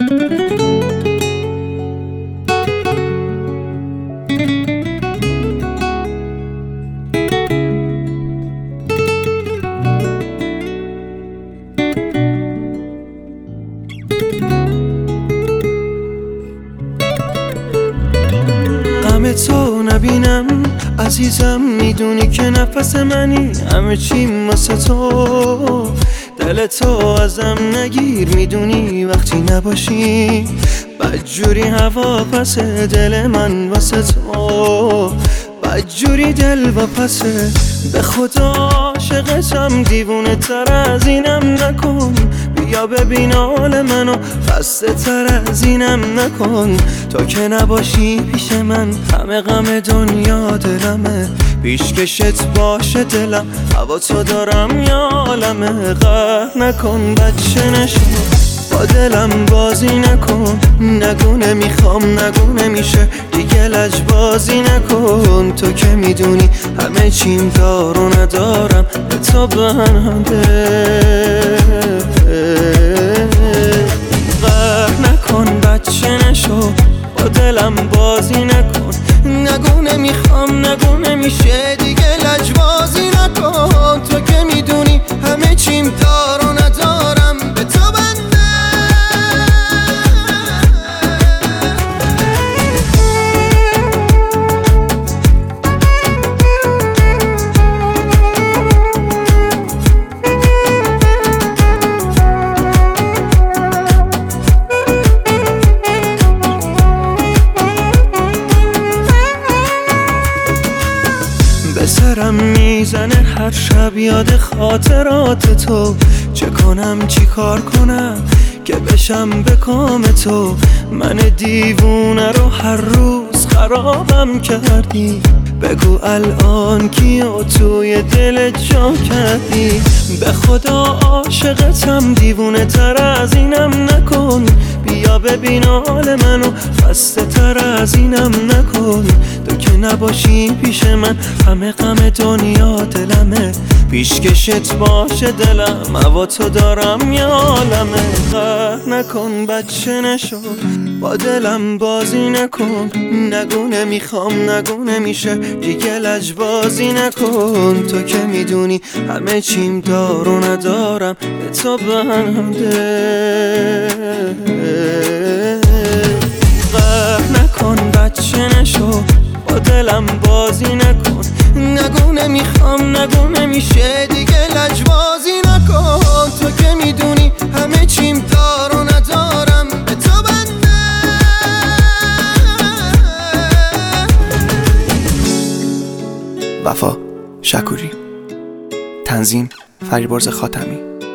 غم تو نبینم عزیزم، میدونی که نفس منی، همه چیم واسه تو. دل تو ازم نگیر، میدونی وقتی نباشی بدجوری هوا پسه. دل من واسه تو بدجوری دل و پسه. به خدا عاشقتم، دیوونه تر از اینم نکن. بیا ببین حال منو، خسته تر از اینم نکن. تا که نباشی پیش من، همه غم دنیا دلمه. پیشکشت باشه دلم، هوا تو دارم یا عالمه. قهر نکن بچه نشو، با دلم بازی نکن. نگو نمیخوام، نگو نمیشه، دیگه لجبازی نکن. تو که میدونی همه چیم دار و ندارم، به تو بنده. قهر نکن بچه نشو، با دلم بازی نکن. نگو نمیخوام، نگو نمیشه، دیگه لجبازی نکن. تو که میدونی همه چیم دار و ندارم، به تو بنده. به سرم میزنه هر شب یاد خاطرات تو. چه کنم چی کار کنم که بشم به کام تو. من دیوونه رو هر روز خرابم کردی. بگو الان کیو توی دل جا کردی. به خدا عاشقتم، دیوونه تر از اینم نکن. بیا ببین حال منو، خسته تر از اینم نکن. تو که نباشی پیش من، همه غم دنیا دلمه. پیشکشت باشه دلم، هوا تو دارم یا عالمه. قهر نکن بچه نشو، با دلم بازی نکن. نگو نمیخوام، نگو نمیشه، دیگه لجبازی نکن. تو که میدونی همه چیم دار و ندارم، به تو بنده. قهر نکن بچه نشو، با دلم بازی نکن. نگو نمیخوام، نگو نمیشه، دیگه لجبازی نکن. تو که میدونی همه چیم دار و ندارم، به تو بنده. وفا شکوری، تنظیم فریبرز خاتمی.